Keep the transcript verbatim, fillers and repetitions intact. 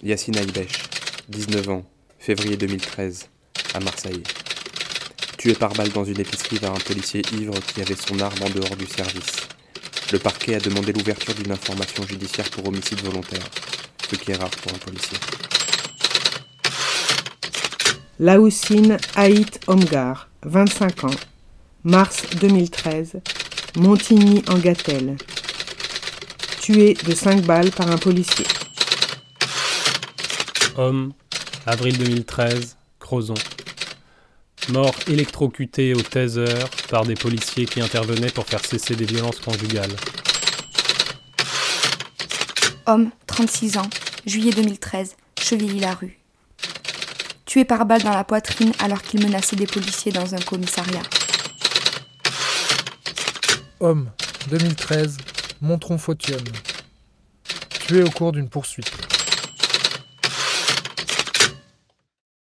Yassine Aïbech, dix-neuf ans, février deux mille treize, à Marseille. Tué par balle dans une épicerie par un policier ivre qui avait son arme en dehors du service. Le parquet a demandé l'ouverture d'une information judiciaire pour homicide volontaire, ce qui est rare pour un policier. Laoussine Haït Omgar, vingt-cinq ans, mars deux mille treize, Montigny-en-Gatelle. Tué de cinq balles par un policier. Homme, avril deux mille treize, Crozon. Mort électrocuté au taser par des policiers qui intervenaient pour faire cesser des violences conjugales. Homme, trente-six ans, juillet deux mille treize, Chevilly-la-Rue. Tué par balle dans la poitrine alors qu'il menaçait des policiers dans un commissariat. Homme, deux mille treize, Montron-Fautium. Tué au cours d'une poursuite.